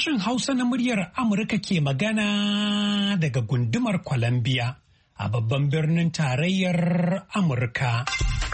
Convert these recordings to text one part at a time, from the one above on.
Sashen Hausa na muryar Amurka ke magana daga gundumar Columbia a babban birnin tarayyar Amurka.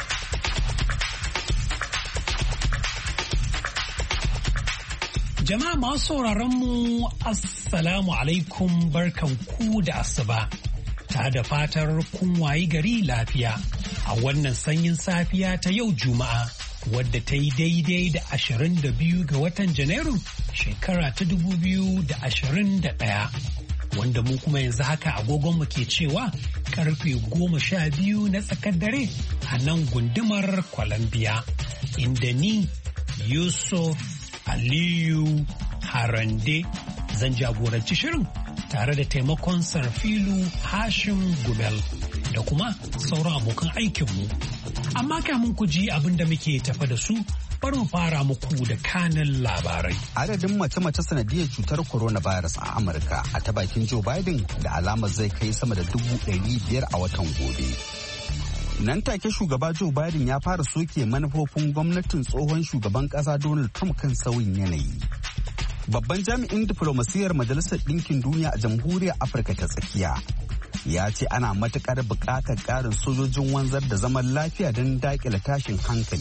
Jama'a masu sauraron mu Assalamu alaikum barkanku da asuba. Ta da fatar kun wayi gari lafiya a wannan sanyin safiya ta yau Juma'a. Wadda ta yi daidai da 22 ga watan Janairu shekara ta 2021 wanda mu kuma yanzu haka agogonmu ke cewa karfe 12 na tsakar dare a nan gundumar Columbia inda ni Yusuf Aliyu Harande zan jagoranci shirin tare da taimakon Sarfilu Hashim Gumel da kuma sauran abokan aikinmu. Amma kamun ku ji abin da muke tafa da su, bari mu fara muku da kanin labarai. Adadin mace-mace sanadiyar cutar coronavirus a Amurka a ta bakin Joe Biden da alamar zai kai sama da 500,000 a watan gobe. Nan take shugaba Joe Biden ya fara soke manufofin gwamnatin tsohon shugaban kasa Donald Trump kan sauyin yanayi. Babban jami'in diflomasiyyar Majalisar Ɗinkin Duniya a Jamhuriyar Afirka ta Tsakiya ya ce ana matuƙar buƙatar ƙarin sojojin wanzar da zaman lafiya don daƙile tashin hankali.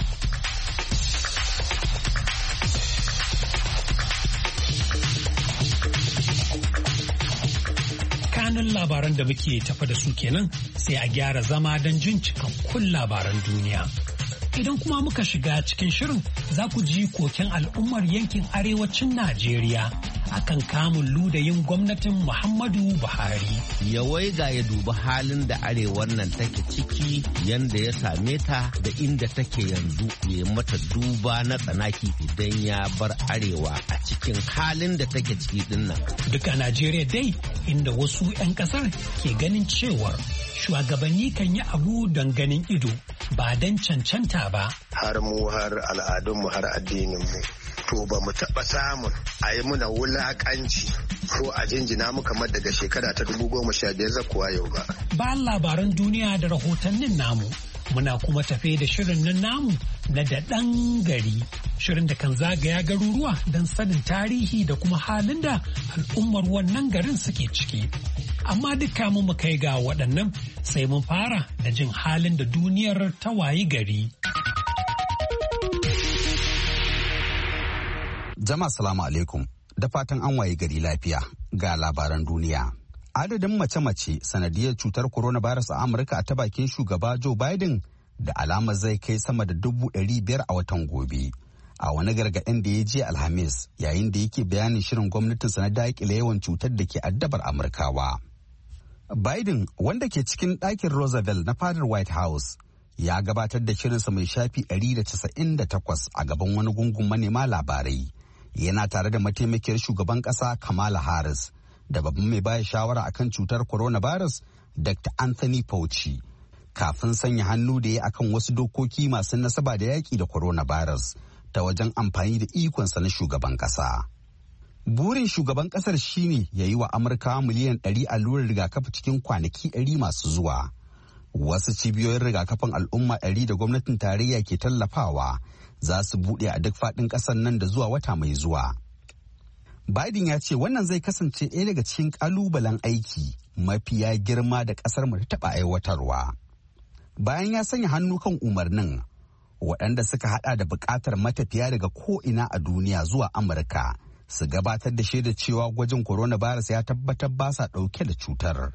Kanun labaran da muke tafa da su kenan sai a gyara zama don jin cikakkun labaran duniya. Idan kuma muka shiga cikin shirin za ku ji koken al'ummar yankin arewacin Najeriya akan kamun ludayin gwamnatin Muhammadu Buhari. Ya waiga ya dubi halin da arewar nan take ciki yanda ya same ta da inda take yanzu ya mata duba na tsanaki idan ya bar arewa a cikin halin da take ciki dinnan. Duka Najeriya dai inda wasu 'yan kasar ke ganin cewar shugabanni kan yi abu don ganin ido ba don cancanta ba. Har mu har al'adunmu har addininmu. To ba mu taɓa samun a yi muna wulaƙanci ko a jinjina mu kamar daga shekara ta 2015 zakuwa yau ba. Bayan labaran duniya da rahotannin namu, muna kuma tafe da shirin nan namu na da ɗan gari. Shirin da kan zagaya garuruwa don sanin tarihi da kuma halin da al'ummar wannan garin suke ciki. Amma dukka mu kai ga waɗannan sai mun fara da jin halin da duniyar ta wayi gari. Jama'a salamu alaikum da fatan an waye gari lafiya ga labaran duniya. Adadin mace-mace sanadiyar cutar coronavirus a Amurka a ta bakin shugaba Joe Biden da alamar zai kai sama da 500,000 a watan gobe. A wani gargaɗin da ya je Alhamis yayin da yake bayanin shirin gwamnatinsa na daƙile yawan cutar da ke addabar Amurkawa. Biden wanda ke cikin ɗakin Roosevelt na fadar White House ya gabatar da shirinsa mai shafi 198 a gaban wani gungun manema labarai. Yana tare da mataimakiyar shugaban ƙasa Kamala Harris da babban mai baya shawara akan cutar coronavirus Dr. Anthony Fauci kafin sanya hannu da ya akan wasu dokoki masu nasaba da yaƙi da coronavirus ta wajen amfani da ikonsa na shugaban ƙasa. Burin shugaban ƙasar shine ya yi wa Amurkawa miliyan 100 allurar rigakafi cikin kwanaki 100 masu zuwa. Wasu cibiyoyin rigakafin al'umma 100 da gwamnatin tarayya ke tallafawa za su buɗe a duk faɗin ƙasar nan da zuwa wata mai zuwa. Biden ya ce wannan zai kasance ɗaya daga cikin ƙalubalen aiki mafiya girma da ƙasar mu ta taɓa aiwatarwa. Bayan ya sanya hannu kan umarnin, waɗanda suka haɗa da buƙatar matafiya daga ko'ina a duniya zuwa Amurka su gabatar da shaidar cewa gwajin coronavirus ya tabbatar ba sa ɗauke da cutar.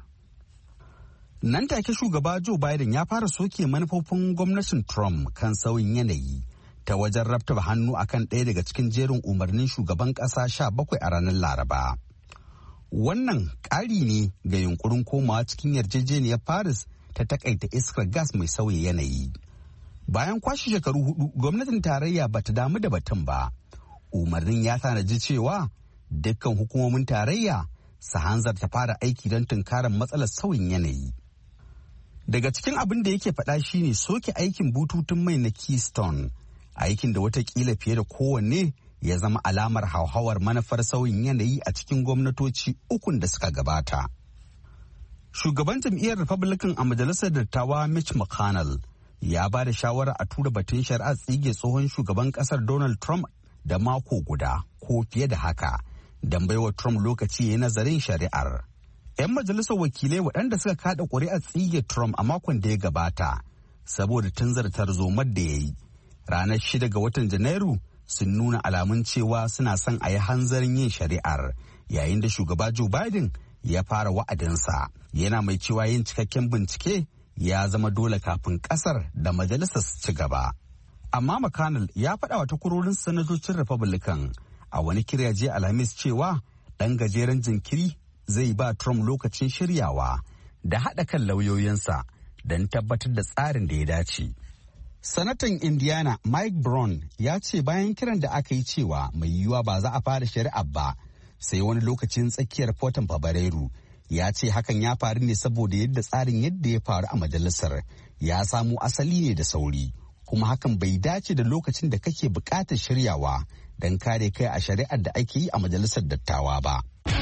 Nan take shugaba Joe Biden ya fara soke manufofin gwamnatin Trump kan sauyin yanayi ta wajen raftaba hannu akan ɗaya daga cikin jerin umarnin shugaban ƙasa 17 a ranar Laraba. Wannan ƙari ne ga yunkurin komawa cikin yarjejeniyar Paris ta takaita iskar gas mai sauya yanayi. Bayan kwashe shekaru 4, gwamnatin tarayya bata damu da batun ba. Umarnin ya tanaji cewa dukkan hukumomin tarayya su hanzarta fara aiki don tunkarar matsalar sauyin yanayi. Daga cikin abin da yake faɗa shine soke aikin bututun mai na Keystone, aikin da watakila fiye da kowanne ya zama alamar hauhawar manufar sauyin yanayi a cikin gwamnatoci 3 da suka gabata. Shugaban jam'iyyar Republican a majalisar dattawa Mitch McConnell ya ba da shawarar a tura batun shari'ar tsige tsohon shugaban kasar Donald Trump da mako guda ko fiye da haka don baiwa Trump lokaci ya yi nazarin shari'ar. 'Yan majalisar wakilai waɗanda suka kada ƙuri'ar tsige Trump a makon da ya gabata saboda tunzartar zomar da ya yi ranar 6 ga watan Janairu sun nuna alamun cewa suna son a yi hanzarin yin shari'ar yayin da shugaba Joe Biden ya fara wa'adinsa, yana mai cewa yin cikakken bincike ya zama dole kafin ƙasar da majalisar su ci gaba. Amma McConnell ya faɗa wa takwarorin sanatocin Republican a wani kira jiya Alhamis cewa ɗan gajeren jinkiri zai ba Trump lokacin shiryawa da haɗa kan lauyoyinsa don tabbatar da tsarin da ya dace. Sanatan Indiana Mike Brown ya ce bayan kiran da aka yi cewa mai yiwuwa ba za a fara shari'ar ba sai wani lokacin tsakiyar watan Fabrairu, ya ce hakan ya faru ne saboda tsarin yadda ya faru a majalisar ya samo asali ne da sauri, kuma hakan bai dace da lokacin da kake buƙatar shiryawa don kare kai a shari'ar da ake yi a majalisar dattawa ba.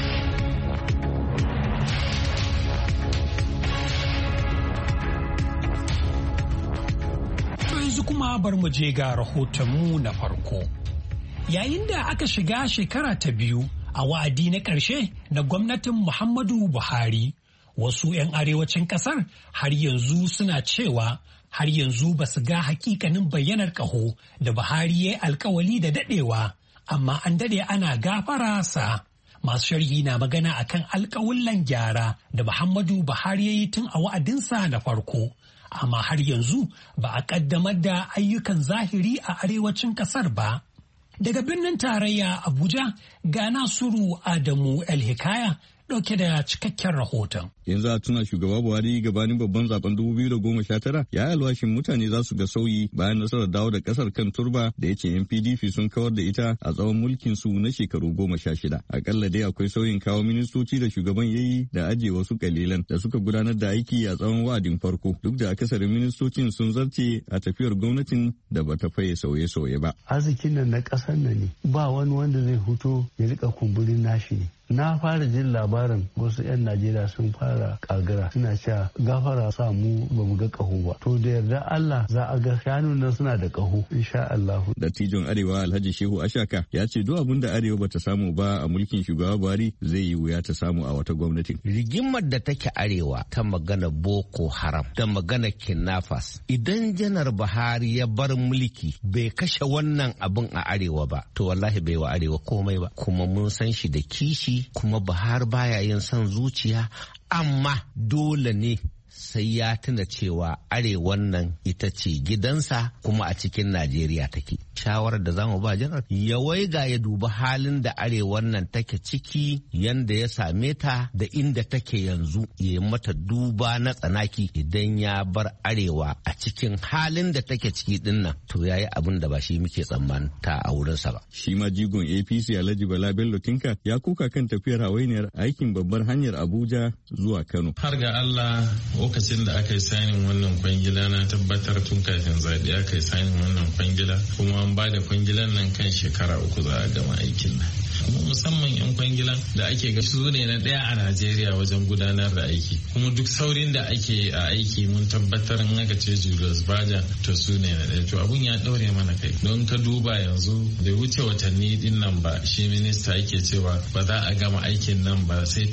Yanzu kuma bar mu je ga rahotonmu na farko. Yayin da aka shiga shekara ta biyu a wa'adi na ƙarshe na gwamnatin Muhammadu Buhari, wasu 'yan arewacin ƙasar har yanzu suna cewa har yanzu ba su ga hakikanin bayyanar ƙaho da Buhari ya alkawali da daɗewa, amma an daɗe ana gafara sa. Masu sharhi na magana akan alkawullan gyara da Muhammadu Buhari ya yi tun a wa'adinsa na farko. Amma har yanzu ba a ƙaddamar da ayyukan zahiri a arewacin ƙasar ba. Daga birnin tarayya Abuja ga Nasiru Adamu El-Hikaya ɗauke da cikakken rahoton. Yanzu a tuna shugaba Buhari gabanin babban zaben 2019 ya yi alwashin mutane za su ga sauyi bayan nasarar dawo da kasar kan turba da ya ce yan PDP sun kawar da ita a tsawon mulkin su na shekaru 16. Akalla dai akwai sauyin kawo ministoci da shugaban ya yi da ajiye wasu kalilan da suka gudanar da aiki a tsawon wa'adin farko, duk da akasarin ministocin sun zarce a tafiyar gwamnatin da bata faye sauye-sauye ba. Arzikin nan na ƙasar nan ne, ba wani wanda zai fito ya rika kumburin nashi ne. Na fara jin labarin wasu 'yan Najeriya sun fara kagara suna cewa gafara sa mu ba mu ga ƙaho ba. To da yarda Allah za a ga shanun nan suna da ƙaho insha Allah. Dattijon Arewa Alhaji Shehu Ashaka ya ce duk abin da Arewa bata samu ba a mulkin shugaba Buhari zai yi wuya ta samu a wata gwamnati. Rigimar da take Arewa ta magana Boko Haram da magana kidnappers, idan Janar Buhari ya bar mulki bai kashe wannan abin a Arewa ba, to wallahi bai wa Arewa komai ba. Kuma mun san shi da kishi, kuma Buhari baya yin son zuciya, amma dole ne sai ya tuna cewa arewan nan ita ce gidansa kuma a cikin Najeriya take. Shawarar da zamu ba janar ya waiga ya duba halin da arewan nan take ciki, yanda ya same ta da inda take yanzu, ya mata duba na tsanaki. Idan ya bar arewa a cikin halin da take ciki din nan, to yayi abin da ba shi muke tsammanta a wurinsa ba. Shi ma jigon APC Alhaji Bala Bello Tinka ya kuka kan tafiyar hawainiyar aikin babbar hanyar Abuja zuwa Kano. Har ga Allah, lokacin da aka yi sanin wannan kwangila na tabbatar tun kafin zaɓe aka yi sanin wannan kwangila, kuma an ba da kwangilan nan kan shekara 3 za a gama aikin nan. Kuma musamman 'yan kwangilan da ake ga su ne na ɗaya a Najeriya wajen gudanar da aiki, kuma duk saurin da ake a aiki mun tabbatar in aka ce Julius Baja to su ne na ɗaya. To abun ya ɗaure mana kai, don ka duba yanzu da wuce watanni din nan ba, shi minista yake cewa ba za a gama aikin nan ba sai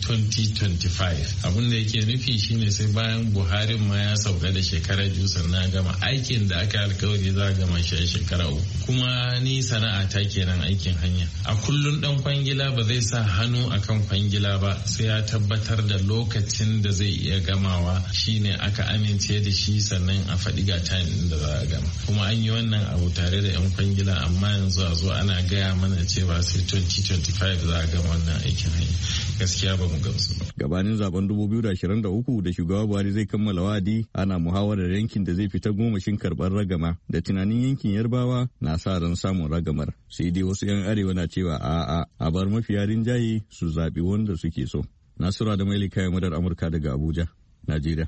2025. Abun da yake nufi shine sai bayan Buhari ma ya sauka da shekara 2 sannan gama aikin da aka alkawari za a gama shi a shekara 3. Kuma ni sana'a ta kenan aikin hanya. A kullum dan kwangila ba zai sa hannu akan kwangila ba sai ya tabbatar da lokacin da zai iya gamawa shine aka amince da shi, sannan a faɗi ga time da za a gama. Kuma an yi wannan abu tare da 'yan kwangila, amma yanzu a zo ana gaya mana cewa sai 2025 za a gama wannan aikin hanya. Gaskiya ba mu gamsu ba. Gabanin zaben 2023 da shugaba Buhari zai kammala wa'adi, ana muhawarar yankin da zai fita gomashin karɓar ragama, da tunanin yankin Yarbawa na sa ran samun ragamar. Sai dai wasu 'yan arewa na cewa a'a, a bar mafiya rinjaye su zaɓi wanda suke so. Nasura da Maili kayan madar Amurka daga Abuja, Najeriya.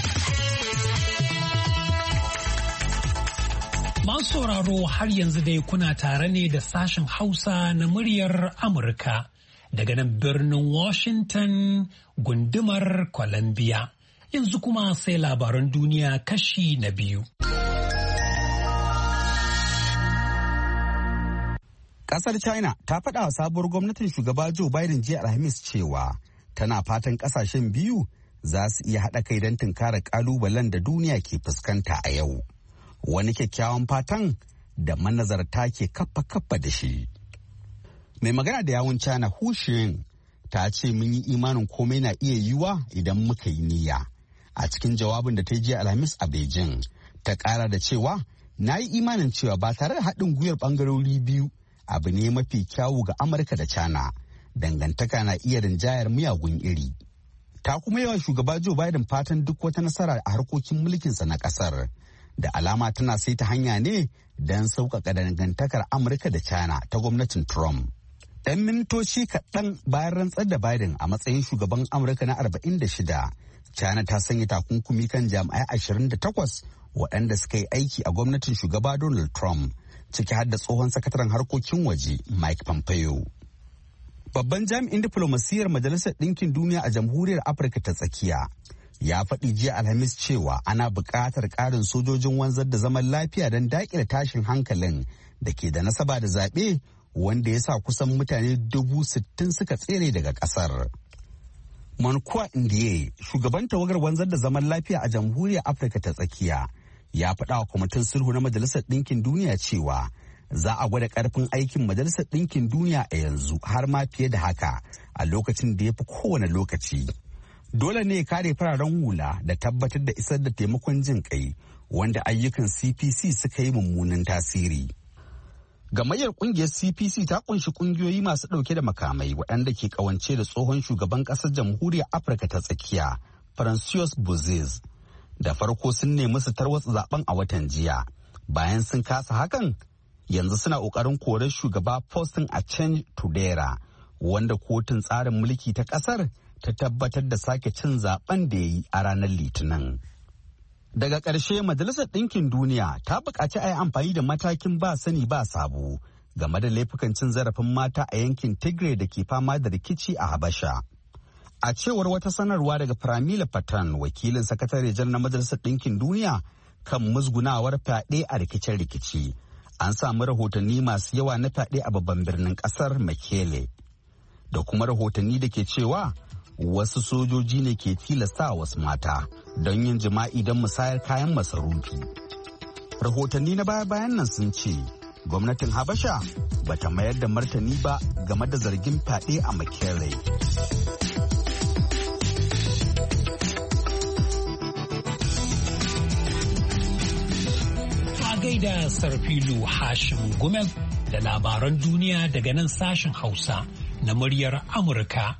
Masu sauraro har yanzu dai kuna tare ne da sashen Hausa na muryar Amurka daga nan birnin Washington gundumar Columbia. Yanzu kuma sai labaran duniya kashi na biyu. Kasar China ta faɗa wa sabuwar gwamnatin shugaba Joe Biden jiya Alhamis cewa tana fatan kasashen biyu za su iya haɗa kai don tunkara ƙalubalen da duniya ke fuskanta a yau. Wani kyakkyawan fatan da manazarta ke kaffa da shi. Mai magana da yawun China Hu Xing ta ce mun yi imanin komai na iya yiwuwa idan muka yi niyya. A cikin jawabin da ta jiya Alhamis a Beijing, ta ƙara da cewa na yi imanin cewa ba tare da haɗin gwiwar ɓangarori biyu abu ne mafi kyawu ga Amurka da China. Dangantaka na iya rinjayar miyagun iri. Ta kuma yawa shugaba Joe Biden fatan duk wata nasara a harkokin mulkinsa na ƙasar. Da alama tana sai ta hanya ne don sauƙaƙa dangantakar Amurka da China ta gwamnatin Trump. 'Yan mintoci kaɗan bayan rantsar da Biden a matsayin shugaban Amurka na 46, China ta sanya takunkumi kan jami'ai 28 waɗanda suka yi aiki a gwamnatin shugaba Donald Trump, ciki har da tsohon sakataren harkokin waje Mike Pompeo. Babban jami'in diflomasiyyar Majalisar Ɗinkin Duniya a Jamhuriyar Afirka ta Tsakiya ya faɗi jiya Alhamis cewa ana buƙatar ƙarin sojojin wanzar da zaman lafiya don daƙile tashin hankalin da ke da nasaba da zaɓe wanda ya sa kusan mutane 60,000 suka tsere daga ƙasar. Mankwa Ndiaye, shugaban tawagar wanzar da zaman lafiya a Jamhuriyar Afirka ta Tsakiya, ya faɗa wa kwamitin sulhu na Majalisar Ɗinkin Duniya cewa za a gwada ƙarfin aikin Majalisar Ɗinkin Duniya a yanzu har ma fiye da haka a lokacin da ya fi kowane lokaci. Dole ne ya kare fararen hula da tabbatar da isar da taimakon jin kai wanda ayyukan CPC suka yi mummunan tasiri. Gamayyar kungiyar CPC ta kunshi kungiyoyi masu ɗauke da makamai waɗanda ke kawance da tsohon shugaban ƙasar Jamhuriyar Afirka ta Tsakiya, Francois Bozize. Da farko sun nemi su tarwatsa zaben a watan jiya. Bayan sun kasa hakan, yanzu suna ƙoƙarin korar shugaba Faustin Archange Touadera, wanda kotun tsarin mulki ta ƙasar ta tabbatar da sake cin zaben da ya yi a ranar Litinin. Daga ƙarshe Majalisar Ɗinkin Duniya ta buƙaci a yi amfani da matakin ba sani ba sabo game da laifukan cin zarafin mata a yankin Tigray da ke fama da rikici a Habasha. A cewar wata sanarwa daga Pramila Patten, wakilin sakatare janar na Majalisar Ɗinkin Duniya kan musgunawar fyaɗe a rikice-rikici, an samu rahotanni masu yawa na fyaɗe a babban birnin ƙasar Mekele, da kuma rahotanni da ke cewa wasu sojoji ne ke tilasta wasu mata don yin jima'i don musayar kayan masarufi. Rahotanni na baya-bayan nan sun ce gwamnatin Habasha bata mayar da martani ba game da zargin fyaɗe a Mekele. A gaida Sarfilu Hashim Gumel da labaran duniya daga nan sashen Hausa na muryar Amurka.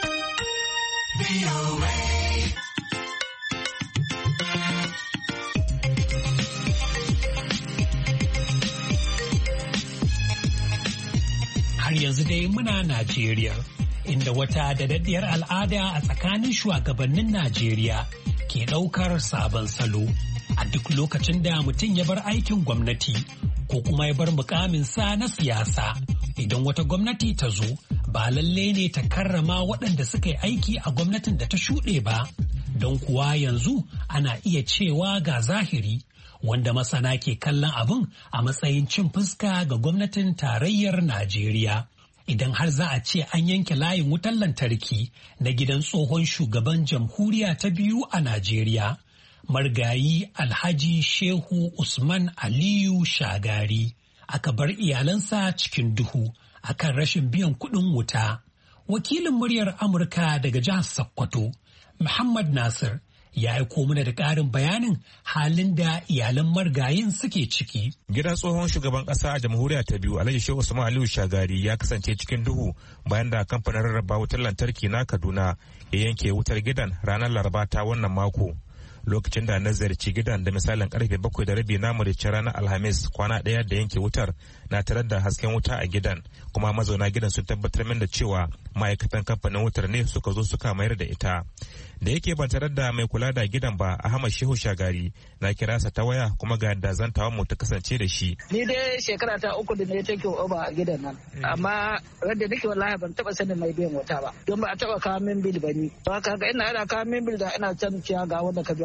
Har yanzu dai muna Najeriya, inda wata daɗaɗɗiyar al'ada a tsakanin shugabannin Najeriya ke ɗaukar sabon salo. A duk lokacin da mutum ya bar aikin gwamnati ko kuma ya bar mukaminsa na siyasa, idan wata gwamnati ta zo, ba lalle ne ta karrama waɗanda suka yi aiki a gwamnatin da ta shuɗe ba, don kuwa yanzu ana iya cewa ga zahiri wanda masana ke kallon abin a matsayin cin fuska ga gwamnatin tarayyar Najeriya. Idan har za a ce an yanke layin wutar lantarki na gidan tsohon shugaban jamhuriya ta biyu a Najeriya, Margayi Alhaji Shehu Usman Aliyu Shagari, aka bar iyalansa cikin duhu akan rashin biyan kuɗin wuta. Wakilin muryar Amurka daga jihar Sokoto, Muhammad Nasir, ya aiko mana da ƙarin bayanin halin da iyalan margayin suke ciki. Gidan tsohon shugaban ƙasa a jamhuriya ta biyu Alhaji Shehu Usman Aliyu Shagari ya kasance cikin duhu bayan da kamfanin rarraba wutar lantarki na Kaduna ya yanke wutar gidan ranar Laraba ta wannan mako. Lokacin da na ziyarci gidan da misalin karfe 7:30 na murice ranar Alhamis, kwana ɗaya da yanke wutar, na tarar da hasken wuta a gidan, kuma mazauna gidan sun tabbatar min da cewa ma'aikatan kamfanin wutar ne suka zo suka mayar da ita. Da yake ban tarar da mai kula da gidan ba, Ahmad Shehu Shagari, na kira sa ta waya kuma ga yadda zantawan mu ta kasance da shi. Ni dai shekara ta 3 da ne take oba a gidan nan, amma radda nake wallahi ban taba sanin mai biyan wuta ba, don ba a taba kawo min bil ba ni. Ba ka ga ina ana kawo min bil da ina can ciya ga wanda ka biya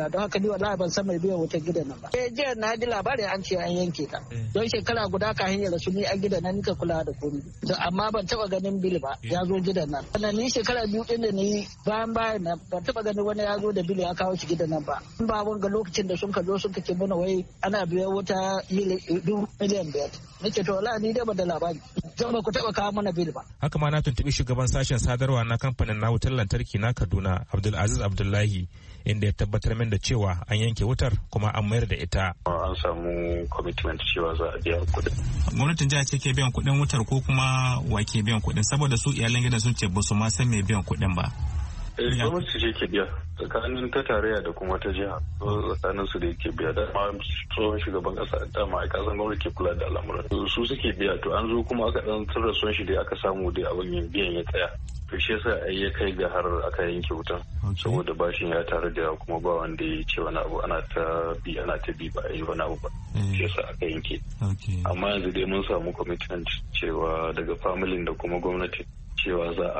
kula don haka ni wallahi ban san mai biyan wutar gidan nan ba. Jiya na ji labarin an ce an yanke ta don shekara guda kafin ya rasu ni a gidan nan nika kula da komai amma ban taba ganin bil ba ya zo gidan nan. Sannan ni shekara 2 din da ni bayan nan ban taba ganin wani ya zo da bil ya kawo shi gidan nan ba. Ba wanga lokacin da sun ka zo sun ce mana wai ana biyan wuta miliyan 5. Nake to wallahi ni dai ba da labari. Zan ba ku taba kawo mana bil ba. Haka ma na tuntubi shugaban sashen sadarwa na kamfanin na wutar lantarki na Kaduna Abdulaziz Abdullahi inda ya tabbatar min da cewa an yanke wutar kuma an mayar da ita. An samu commitment cewa za a biya kuɗin. Gwamnatin jiha ce ke biyan kuɗin wutar ko kuma wa ke biyan kuɗin saboda su iyalan gidan sun ce ba su ma san me biyan kuɗin ba. Gwamnati ce ke biya tsakanin ta tarayya da kuma ta jiha tsakanin su da yake biya da ma tsohon shugaban kasa da ma'aikatan gwamnati ke kula da al'amuran su suke biya to an zo kuma aka dan tsira son shi da aka samu dai abin yin biyan ya tsaya to shi yasa ya kai ga har aka yanke wutan saboda bashin ya tare da kuma ba wanda ya ce wani abu ana ta bi ba a yi wani abu ba shi yasa aka yanke amma yanzu dai mun samu commitment cewa daga familin da kuma gwamnati cewa za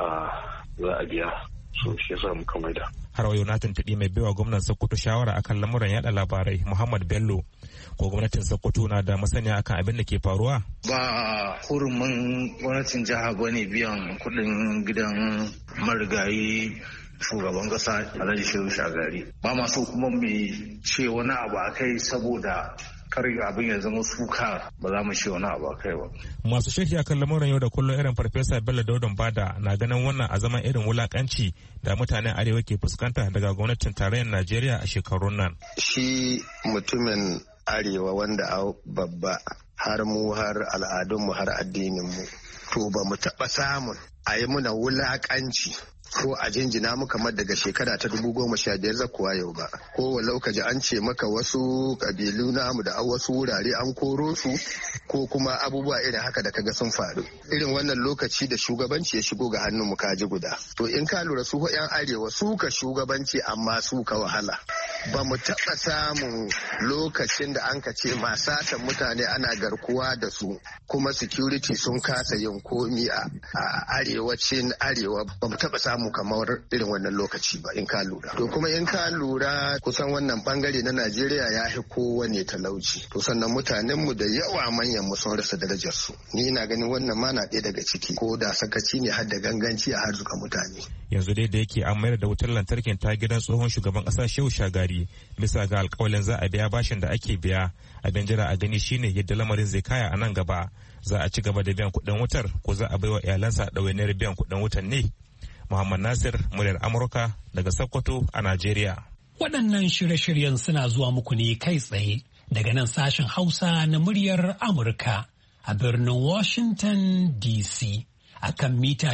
a biya so shi yasa muka maida. Har wayo na tuntuɓi mai baiwa gwamnan Sokoto shawara akan lamuran yada labarai Muhammad Bello ko gwamnatin Sokoto na da masaniya akan abin da ke faruwa. Ba hurumin gwamnatin jiha bane biyan kuɗin gidan marigayi shugaban kasa Alhaji Shehu Shagari. Ba ma so kuma mu ce wani abu akai saboda kar abin ya zama suka ba za mu ce wani abu kai ba. Masu sharhi akan lamuran yau da kullum irin Farfesa Bello Daudon Bada na ganin wannan a zaman irin wulakanci da mutanen Arewa ke fuskanta daga gwamnatin tarayyar Najeriya a shekarun nan. Shi mutumin Arewa wanda a babba har mu har al'adunmu har addininmu to ba mu taɓa samun a yi muna wulakanci ko a jinjina mu kamar daga shekara ta 2015 zakuwa yau ba ko walau ka ji an ce maka wasu kabilu namu da wasu wurare an koro su ko kuma abubuwa irin haka da kaga sun faru irin wannan lokaci da shugabanci ya shigo ga hannun mu kaji guda to in ka lura su yan arewa su ka shugabanci amma su ka wahala ba mu taɓa samun lokacin da an ka ce masatan mutane ana garkuwa da su kuma security sun kasa yin komi a arewacin arewa ba mu taɓa samu kamar irin wannan lokaci ba in ka lura. To kuma in ka lura kusan wannan bangare na Najeriya ya fi kowane talauci. To sannan mutanen mu da yawa manyan mu sun rasa darajar su. Ni ina ganin wannan ma na ɗaya daga ciki ko da sakaci ne har da ganganci a harzuka mutane. Yanzu dai da yake an mayar da wutar lantarkin ta gidan tsohon shugaban ƙasa Shehu Shagari bisa ga alƙawalin za a biya bashin da ake biya. Abin jira a gani shine yadda lamarin zai kaya a nan gaba. Za a ci gaba da biyan kuɗin wutar ko za a baiwa iyalansa ɗawainiyar biyan kuɗin wutar ne. Muhammad Nasir, muryar Amurka daga Sokoto a Najeriya. Waɗannan shirye-shiryen suna zuwa muku ne kai tsaye daga nan sashen Hausa na muryar Amurka a birnin Washington DC a kan mita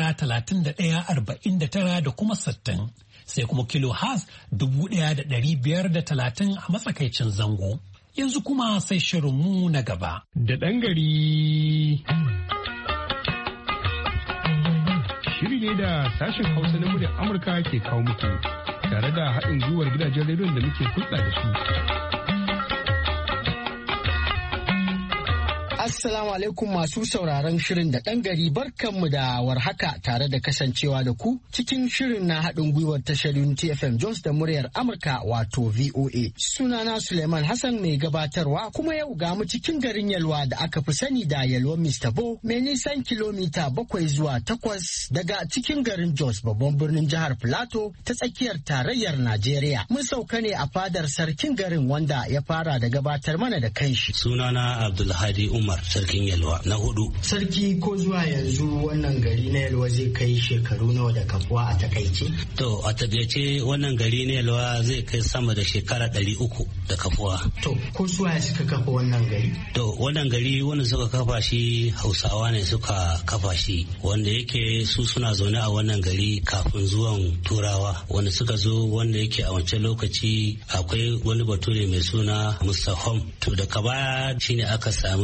19,31,49 da kuma 60 sai kuma kilohertz 1,530 a matsakaicin zango. Yanzu kuma sai shirinmu na gaba. Da ɗan gari. Shiri ne da sashen Hausa na muryar Amurka ke kawo muku tare da haɗin gwiwar gidajen rediyon da muke hulɗa da su. Assalamu alaikum masu sauraron shirin da ɗan gari barkanmu da warhaka tare da kasancewa da ku cikin shirin na haɗin gwiwar tashar Unity FM Jones da muryar Amurka wato VOA. Sunana Suleiman Hassan mai gabatarwa kuma yau ga mu cikin garin Yalwa da aka fi sani da Yalwa Mr. Bo mai nisan kilomita 7 zuwa 8 daga cikin garin Jos babban birnin jihar Plateau ta tsakiyar tarayyar Najeriya. Mun sauka ne a fadar sarkin garin wanda ya fara da gabatar mana da kanshi. Sunana Abdulhadi Umar sarkin Yalwa na 4. Sarki ko zuwa yanzu wannan gari na Yalwa zai kai shekaru nawa da kafuwa a takaice? To a takaice wannan gari na Yalwa zai kai sama da shekara 300 da kafuwa. To ko suwaye suka kafa wannan gari? To wannan gari wanda suka kafa shi Hausawa ne suka kafa shi wanda yake su suna zaune a wannan gari kafin zuwan Turawa wanda suka zo wanda yake a wancan lokaci akwai wani bature mai suna Mustahom. To daga baya shine aka sami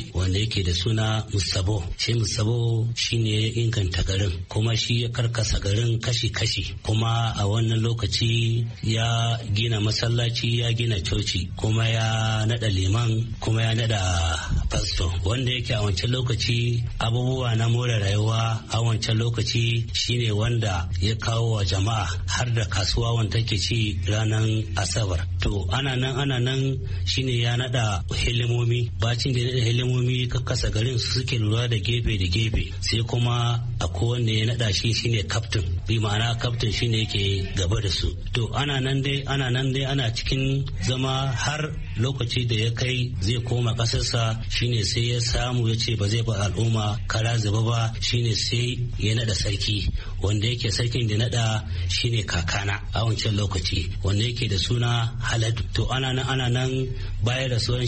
shi wanda yake da suna Mustabo. Shi Mustabo shine ya inganta garin kuma shi ya karkasa garin kashi-kashi, kuma a wannan lokaci ya gina masallaci, ya gina coci, kuma ya nada liman, kuma ya nada pastor, wanda yake a wancan lokaci abubuwa na more rayuwa a wancan lokaci shine wanda ya kawo wa jama'a har da kasuwa wanda take ci ranar Asabar. To ana nan shine ya nada hilimomi, bacin da ya nada hilimomi kakkasa garin su suke lura da gefe da gefe, sai kuma akwai wanda ya nada shi shine captain, bi ma'ana captain shine yake gaba da su. To ana nan dai ana cikin zama har lokaci da ya kai zai koma kasarsa, shine sai ya samu ya ce ba zai ba al'umma kara zuba ba, shine sai ya nada sarki, wanda yake sarkin da nada shine kakana a wancan lokaci, wanda yake da suna Haladu. To ana nan bayar da suwan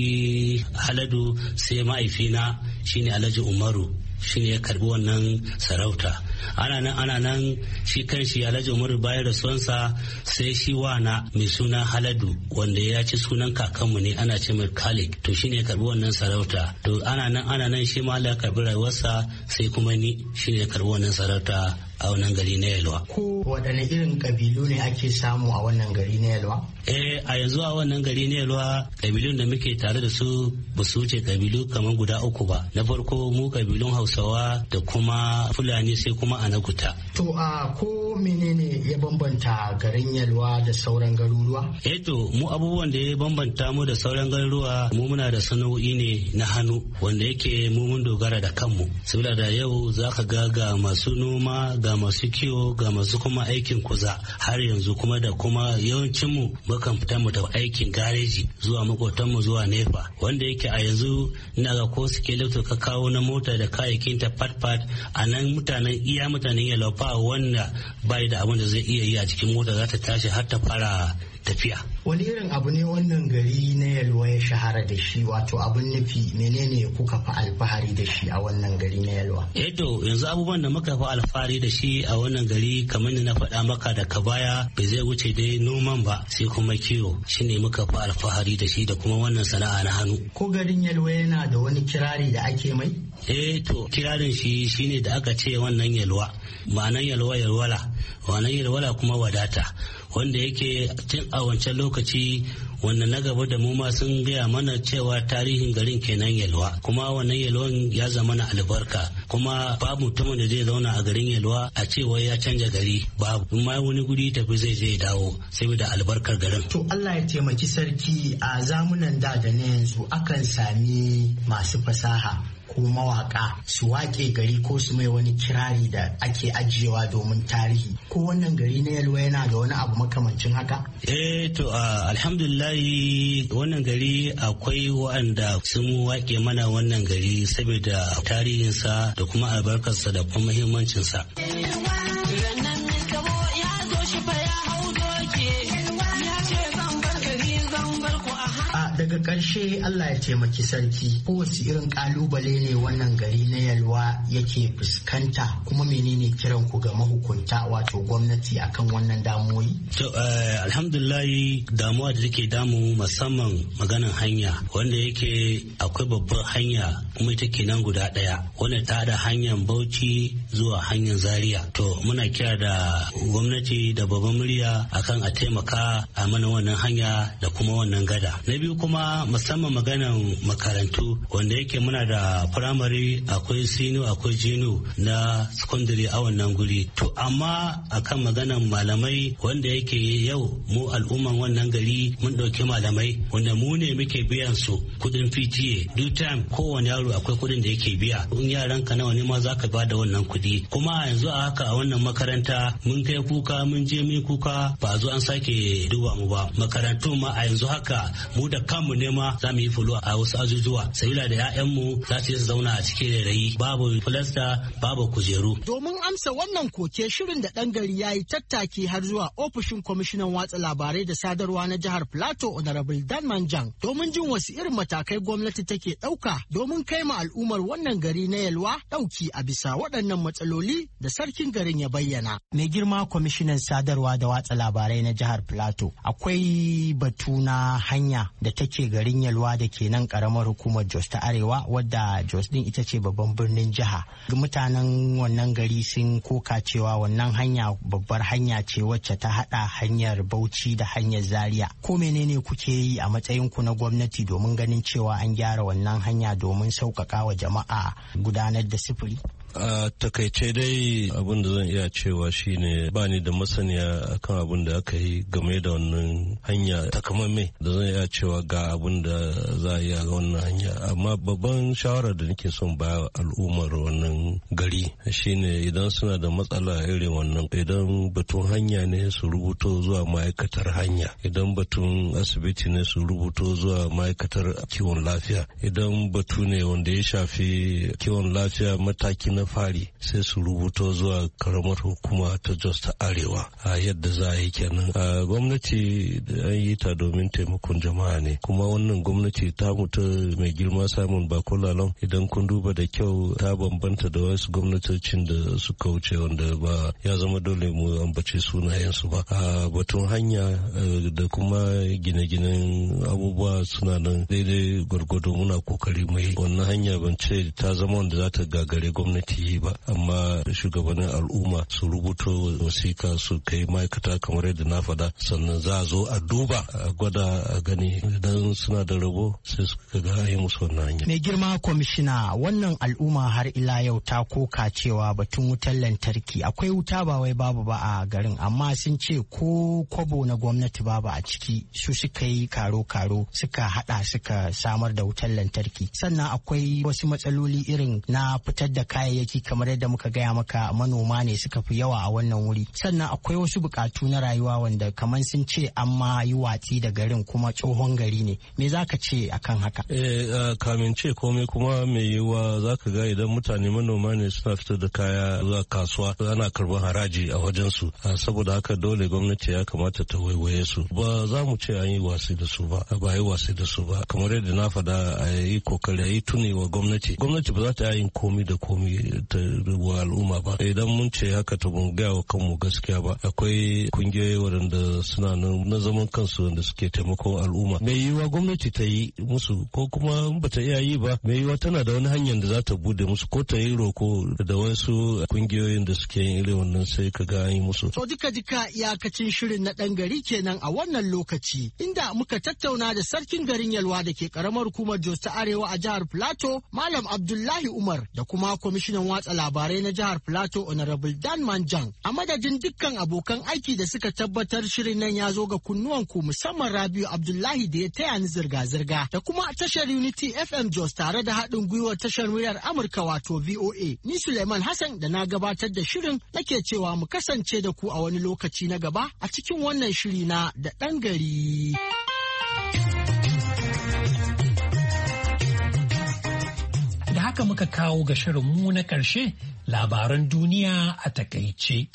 shi Haladu sai ma'aifina shine Alhaji Umaru shine ya karbi wannan sarauta. Ana nan shi kanshi Alhaji Umaru bayar da suwansa sai shi wana mai suna Haladu wanda ya ci sunan kakanmu ne, ana ce mai Khalid, to shine ya karbi wannan sarauta. To ana nan shi ma ya karbi rayuwarsa, sai kuma ni shine ya karbi wannan sarauta a wannan gari na Yalwa. Ko waɗanne irin ƙabilu ne ake samu a wannan gari na Yalwa? A yanzu a wannan gari na Yalwa ƙabilun da muke tare da su ba su wuce ƙabilu kamar guda 3 ba. Na farko mu ƙabilun Hausawa da kuma Fulani, sai kuma Anaguta. To ko menene ya bambanta garin Yalwa da sauran garuruwa? To mu abubuwan da ya bambanta mu da sauran garuruwa, mu muna da sana'o'i ne na hannu wanda yake mu mun dogara da kanmu. Saboda da yau zaka ga masu noma, ga masu kiwo, ga masu kuma aikin kuza har yanzu, kuma da kuma yawancinmu mukan fita mu da aikin gareji zuwa makotanmu zuwa nefa, wanda yake a yanzu ina ga ko skeleto ka kawo na mota da kayayyakin ta pat a nan mutanen Yalwa wanda bai da abin da zai iya yi a cikin mota za ta tashi har ta fara tafiya. Wani irin abu ne wannan gari na Yalwa ya shahara da shi, wato abun nufi menene kuka fi alfahari da shi a wannan gari na Yalwa? To yanzu abubuwan da muka fi alfahari da shi a wannan gari kamar da na faɗa maka daga baya bai zai wuce dai noman ba, sai kuma kiwo shine muka fi alfahari da shi, da kuma wannan sana'a na hannu. Ko garin Yalwa yana da wani kirari da ake mai? To kirarin shi shine da aka ce wannan Yalwa, ma'anan Yalwa yalwala, ma'anan yalwala kuma wadata, wanda yake tun a wancan lokaci wanda na gaba da mu ma sun gaya mana cewa tarihin garin kenan Yalwa, kuma wannan Yalwan ya zama na albarka, kuma babu mutumin da zai zauna a garin Yalwa a cewa ya canja gari, babu, in ma wani guri tafi zai dawo saboda albarkar garin. To Allah ya taimaki sarki, a zamunan da na yanzu akan sami masu fasaha ko mawaka su wake gari ko su mai wani kirari da ake ajiyewa domin tarihi, ko wannan gari na Yalwa yana da wani abu makamancin haka? To alhamdulillahi wannan gari akwai waɗanda sun wake mana wannan gari saboda tarihinsa da kuma albarkarsa da kuma muhimmancinsa. Daga ƙarshe Allah ya taimaki sarki, kowace irin ƙalubale ne wannan gari na Yalwa yake fuskanta, kuma menene kiran ku ga mahukunta wato gwamnati akan wannan damuwoyi? To alhamdulillahi damuwa da take damu musamman maganan hanya, wanda yake akwai babbar hanya kuma ita kenan guda ɗaya wanda ta da hanyar Bauchi zuwa hanyar Zaria. To muna kira da gwamnati da babban murya akan a taimaka a mana wannan hanya da kuma wannan gada. Na biyu kuma musamman maganan makarantu, wanda yake muna da firamare, akwai sino, akwai jino na secondary a wannan guri. To amma akan maganan malamai, wanda yake yau mu al'umman wannan gari mun ɗauki malamai wanda mu ne muke biyan su kudin PTA duk time, kowane yaro akwai kudin da yake biya, in yaran ka nawa ne ma zaka ba da wannan kudi. Kuma yanzu a haka a wannan makaranta mun kai kuka, mun je mun kuka, ba zo an sake duba mu ba. Makarantu ma a yanzu haka mu da kanmu ne ma za mu yi fulo a wasu ajujuwa, sabila da 'ya'yanmu za su zauna a cikin rairayi, babu filasta, babu kujeru. Domin amsa wannan koke, shirin da ɗan gari ya yi tattaki har zuwa ofishin kwamishinan watsa labarai da sadarwa na jihar Plateau Honorable Dan Manjang domin jin wasu irin matakai gwamnati take ɗauka domin kai ma al'ummar wannan gari na Yalwa ɗauki a bisa waɗannan matsaloli da sarkin garin ya bayyana. Mai girma kwamishinan sadarwa da watsa labarai na jihar Plateau, akwai batu na hanya da take garin Yalwa da ke nan karamar hukumar Jos ta Arewa, wadda Jos din ita ce babban birnin jiha. Mutanen wannan gari sun koka cewa wannan hanya babbar hanya ce wacce ta hada hanyar Bauchi da hanyar Zaria. Ko menene kuke yi a matsayin ku na gwamnati domin ganin cewa an gyara wannan hanya domin sauƙaƙa wa jama'a gudanar da sufuri? A takaice dai abin da zan iya cewa shine ba ni da masaniya akan abin da aka yi game da wannan hanya takamaimai da zan iya cewa ga abin da za a yi a wannan hanya, amma babban shawara da nake son ba al'ummar wannan gari shine idan suna da matsala irin wannan, idan batun hanya ne su rubuto zuwa ma'aikatar hanya, idan batun asibiti ne su rubuto zuwa ma'aikatar kiwon lafiya, idan batu ne wanda ya shafi kiwon lafiya mataki na fari sai su rubuto zuwa karamar hukuma ta Jos ta Arewa. A yadda za a yi kenan, gwamnati an yi ta domin taimakon jama'a ne, kuma wannan gwamnati ta mutu mai girma Simon Bakolalon idan kun duba da kyau ta bambanta da wasu gwamnatocin da suka wuce wanda ba ya zama dole mu ambace sunayensu ba. A batun hanya da kuma gine-ginen abubuwa suna nan daidai gwargwado, muna kokari mai wannan hanya ban ce ta zama wanda za ta gagare gwamnati yi ba, amma shugabannin al'umma su rubuto wasika su kai ma'aikata kamar yadda na faɗa, sannan za a zo a duba a gwada a gani idan suna da rabo sai su ga yi musu wannan hanya. Mai girma kwamishina, wannan al'umma har ila yau ta koka cewa batun wutar lantarki, akwai wuta ba wai babu ba a garin, amma sun ce ko kwabo na gwamnati babu a ciki, su suka yi karo-karo suka hada suka samar da wutar lantarki. Sannan akwai wasu matsaloli irin na fitar da kayayyaki kamar yadda muka gaya maka, manoma ne suka fi yawa a wannan wuri. Sannan akwai wasu bukatu na rayuwa wanda kamar sun ce an ma yi watsi da garin kuma tsohon gari ne. Me za ka ce akan haka? Kamin ce komai kuma mai yiwuwa za ka ga idan mutane manoma ne suna fitar da kaya zuwa kasuwa ana karɓar haraji a wajensu, saboda haka dole gwamnati ya kamata ta waiwaye su. Ba za mu ce an yi wasi da su ba, ba yi wasi da su ba, kamar yadda na faɗa a yi kokari a yi tuni wa gwamnati ba za ta yin komi da komi ta wa al'umma ba. Idan mun ce haka ta mun gaya wa kanmu gaskiya ba. Akwai kungiyoyi waɗanda suna na zaman kansu wanda suke taimakon al'umma. Mai yiwuwa gwamnati ta yi musu, ko kuma ba ta iya yi ba, mai yiwuwa tana da wani hanyar da za ta bude musu, ko ta yi roko da wasu kungiyoyin da suke yin irin wannan sai ka ga yi musu. To duka iyakacin shirin na ɗan gari kenan a wannan lokaci, inda muka tattauna da sarkin garin Yalwa da ke karamar hukumar Jos ta Arewa a jihar Plateau, Malam Abdullahi Umar, da kuma kwamishinan watsa labarai na jihar Plateau Honorable Dan Manjang. A madadin dukkan abokan aiki da suka tabbatar shirin nan ya zo ga kunnuwanku, musamman Rabiu Abdullahi da ya taya ni zirga-zirga, da kuma tashar Unity FM Jos tare da haɗin gwiwar tashar muryar Amurka wato VOA. Ni Suleiman Hassan da na gabatar da shirin nake cewa mu kasance da ku a wani lokaci na gaba a cikin wannan shiri na da ɗan gari. Da haka muka kawo ga shirinmu na ƙarshe, labaran duniya a takaice.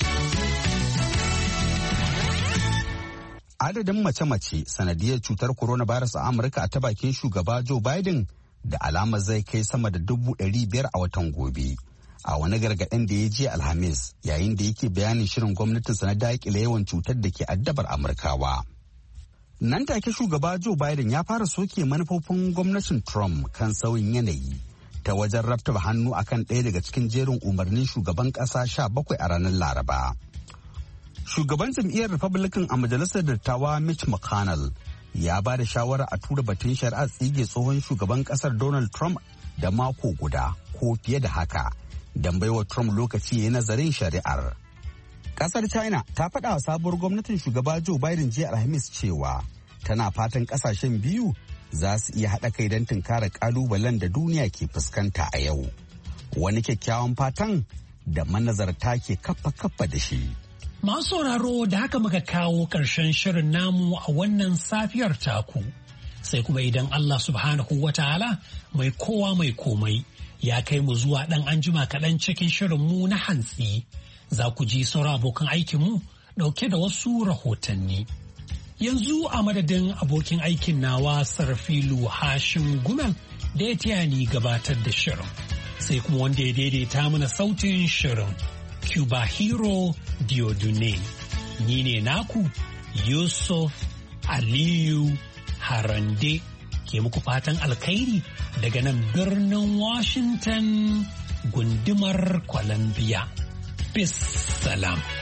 Adadin mace-mace sanadiyar cutar coronavirus a Amurka a ta bakin shugaba Joe Biden da alamar zai kai sama da 500,000 a watan gobe. A wani gargaɗin da ya je Alhamis yayin da yake bayanin shirin gwamnatinsa na daƙile yawan cutar da ke addabar Amurkawa. Nan take shugaba Joe Biden ya fara soke manufofin gwamnatin Trump kan sauyin yanayi ta wajen raftaba hannu akan ɗaya daga cikin jerin umarnin shugaban ƙasa 17 a ranar Laraba. Shugaban jam'iyyar Republican a majalisar dattawa Mitch McConnell ya ba da shawara a tura batun shari'ar tsige tsohon shugaban ƙasar Donald Trump da mako guda ko fiye da haka don baiwa Trump lokaci ya yi nazarin shari'ar. Ƙasar China ta faɗa wa sabuwar gwamnatin shugaba Joe Biden jiya Alhamis cewa tana fatan ƙasashen biyu za su iya haɗa kai don tunkara ƙalubalen da duniya ke fuskanta a yau. Wani kyakkyawan fatan da manazarta ke kafa da shi. Masu sauraro da haka muka kawo ƙarshen shirin namu a wannan safiyar taku. Sai kuma idan Allah subhanahu wa ta'ala mai kowa mai komai ya kai mu zuwa ɗan anjima kaɗan cikin shirin mu na hantsi. Za ku ji sauran abokan aikinmu ɗauke da wasu rahotanni. Yanzu a madadin abokin aikin nawa Sarfilu Hashim Gumel da ya taya ni gabatar da shirin. sai kuma wanda ya daidaita mana sautin shirin Cuba Hero Diodune. Ni ne naku Yusuf Aliyu Harande ke muku fatan alkhairi daga nan birnin Washington gundumar Columbia. Peace salam.